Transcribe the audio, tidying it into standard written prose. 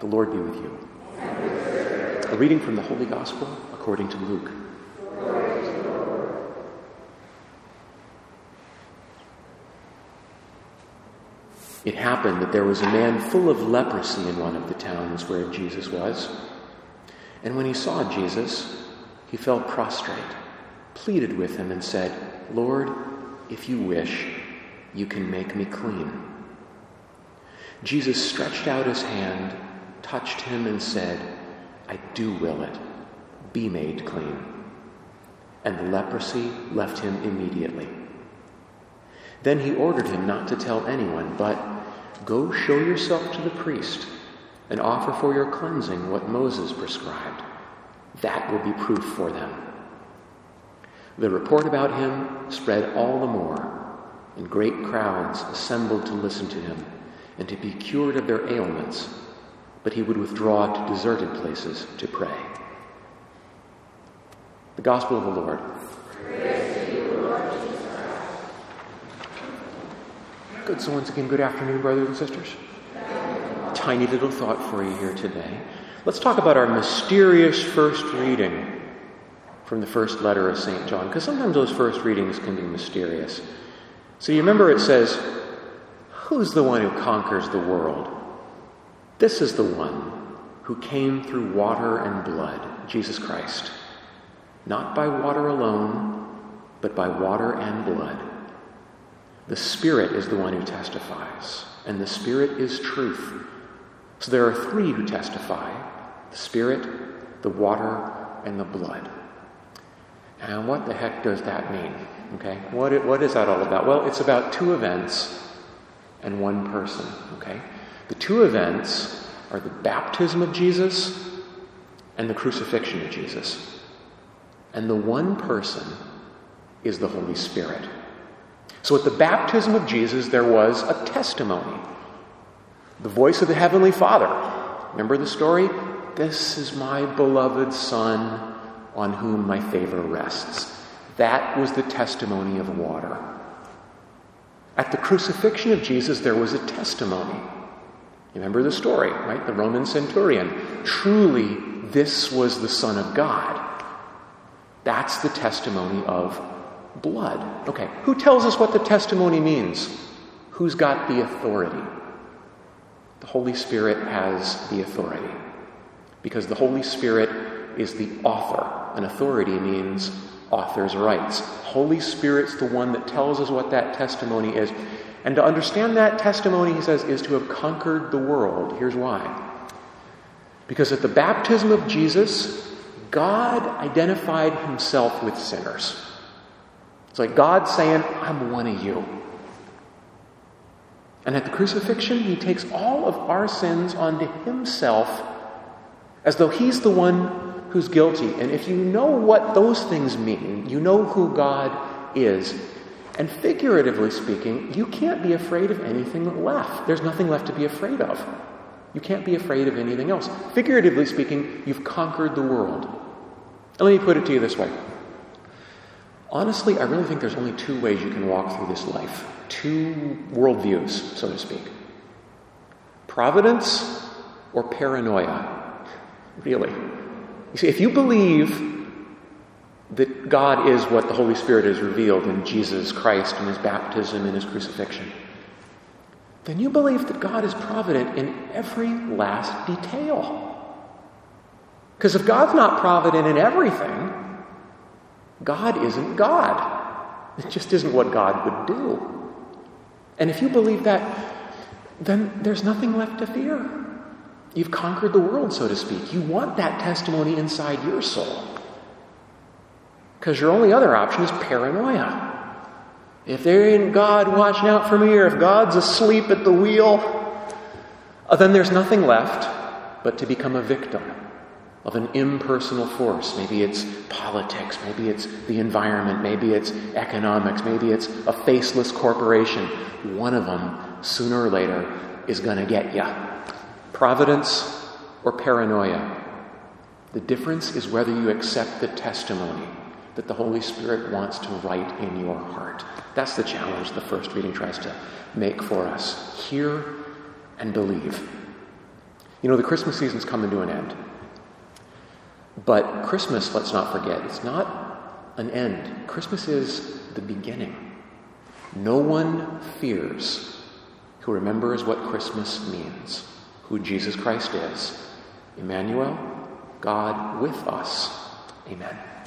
The Lord be with you. A reading from the Holy Gospel according to Luke. It happened that there was a man full of leprosy in one of the towns where Jesus was. And when he saw Jesus, he fell prostrate, pleaded with him, and said, "Lord, if you wish, you can make me clean." Jesus stretched out his hand, touched him, and said, "I do will it. Be made clean." And the leprosy left him immediately. Then he ordered him not to tell anyone, but go show yourself to the priest and offer for your cleansing what Moses prescribed. That will be proof for them. The report about him spread all the more, and great crowds assembled to listen to him and to be cured of their ailments, but he would withdraw to deserted places to pray. The Gospel of the Lord. Praise to you, Lord Jesus Christ. Good. So once again, good afternoon, brothers and sisters. Tiny little thought for you here today. Let's talk about our mysterious first reading from the first letter of St. John, because sometimes those first readings can be mysterious. So you remember it says, "Who's the one who conquers the world?" This is the one who came through water and blood, Jesus Christ. Not by water alone, but by water and blood. The Spirit is the one who testifies, and the Spirit is truth. So there are three who testify: the Spirit, the water, and the blood. And what the heck does that mean? Okay, what is that all about? Well, it's about two events and one person. Okay, the two events are the baptism of Jesus and the crucifixion of Jesus. And the one person is the Holy Spirit. So at the baptism of Jesus, there was a testimony. The voice of the Heavenly Father. Remember the story? "This is my beloved Son, on whom my favor rests." That was the testimony of water. At the crucifixion of Jesus, there was a testimony. You remember the story, right? The Roman centurion. Truly, this was the Son of God. That's the testimony of blood. Okay, who tells us what the testimony means? Who's got the authority? The Holy Spirit has the authority, because the Holy Spirit is the author. An authority means author's rights. Holy Spirit's the one that tells us what that testimony is. And to understand that testimony, he says, is to have conquered the world. Here's why. Because at the baptism of Jesus, God identified himself with sinners. It's like God saying, "I'm one of you." And at the crucifixion, he takes all of our sins onto himself as though he's the one who's guilty. And if you know what those things mean, you know who God is. And figuratively speaking, you can't be afraid of anything left. There's nothing left to be afraid of. You can't be afraid of anything else. Figuratively speaking, you've conquered the world. And let me put it to you this way. Honestly, I really think there's only two ways you can walk through this life. Two worldviews, so to speak. Providence or paranoia. Really. You see, if you believe that God is what the Holy Spirit has revealed in Jesus Christ in his baptism and his crucifixion, then you believe that God is provident in every last detail. Because if God's not provident in everything, God isn't God. It just isn't what God would do. And if you believe that, then there's nothing left to fear. You've conquered the world, so to speak. You want that testimony inside your soul. Because your only other option is paranoia. If there ain't God watching out for me, or if God's asleep at the wheel, then there's nothing left but to become a victim of an impersonal force. Maybe it's politics, maybe it's the environment, maybe it's economics, maybe it's a faceless corporation. One of them, sooner or later, is going to get you. Providence or paranoia. The difference is whether you accept the testimony that the Holy Spirit wants to write in your heart. That's the challenge the first reading tries to make for us. Hear and believe. You know, the Christmas season's coming to an end. But Christmas, let's not forget, it's not an end. Christmas is the beginning. No one fears who remembers what Christmas means, who Jesus Christ is. Emmanuel, God with us. Amen.